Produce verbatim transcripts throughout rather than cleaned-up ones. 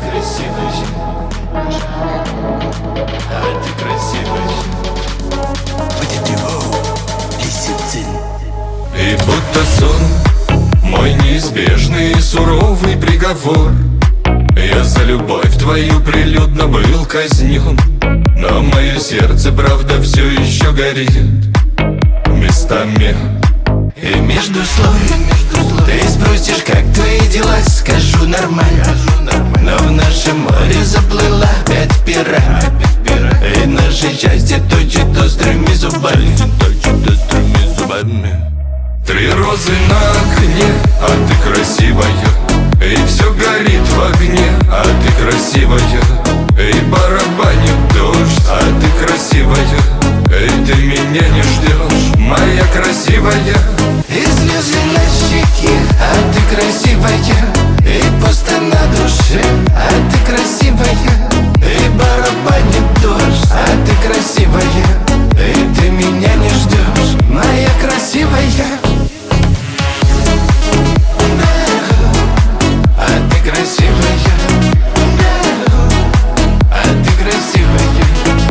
красивая, а ты красивая. И будто сон, мой неизбежный и суровый приговор. Я за любовь твою прилюдно был казнен, но мое сердце, правда, все еще горит местами. И между слов ты спросишь, как твои дела, скажу нормально. Но в нашем море заплыла опять пират, и наше счастье точит острыми зубами. Точит острыми зубами. Три розы на окне, а ты красивая, и все горит в огне, а ты красивая. И барабанит дождь, а ты красивая, и ты меня не ждешь, моя красивая. И слезы на щеке, а ты красивая, и пусто на душе, а ты красивая. И барабанит дождь, а ты красивая, и ты меня не ждешь, моя красивая. А ты красивая, а ты красивая,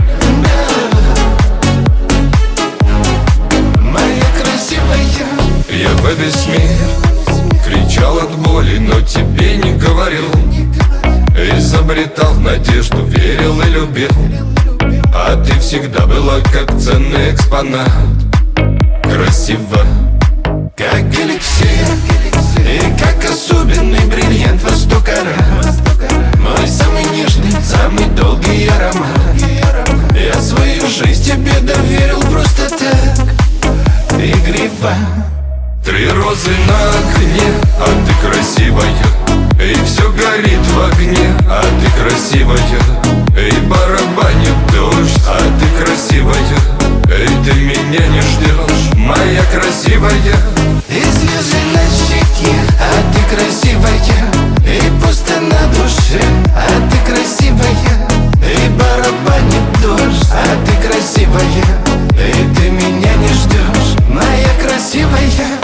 моя красивая. Я во весь мир кричал от боли, но тебе не говорил. Изобретал надежду, верил и любил, а ты всегда была как ценный экспонат. Красиво, как эликсир, и как особенный бриллиант во сто карат. Мой самый нежный, самый долгий аромат. Я свою жизнь тебе доверил просто так, игриво. три розы на окне, а ты красивая, и все горит в огне, а ты красивая. И барабанит дождь, а ты красивая, и ты меня не ждешь, моя красивая. И слезы на щеке, а ты красивая, и пусто на душе, а ты красивая. И барабанит дождь, а ты красивая, и ты меня не ждешь, моя красивая.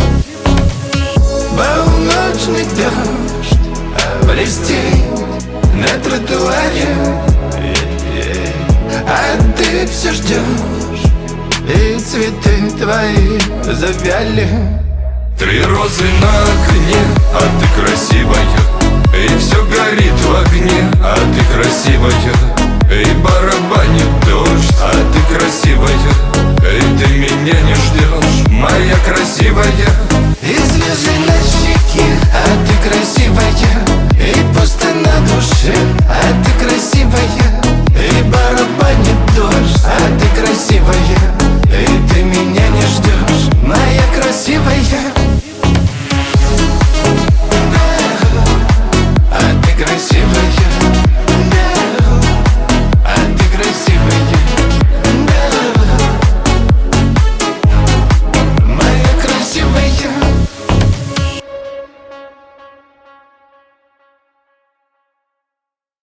Полночный дождь блестит на тротуаре, а ты все ждешь, и цветы твои завяли. Три розы на окне, а ты красивая, и все горит в огне, а ты красивая. И барабанит дождь, а ты красивая, и ты меня не ждешь, моя красивая. И слезы на щеке, а ты красивая, и пусто на душе, а ты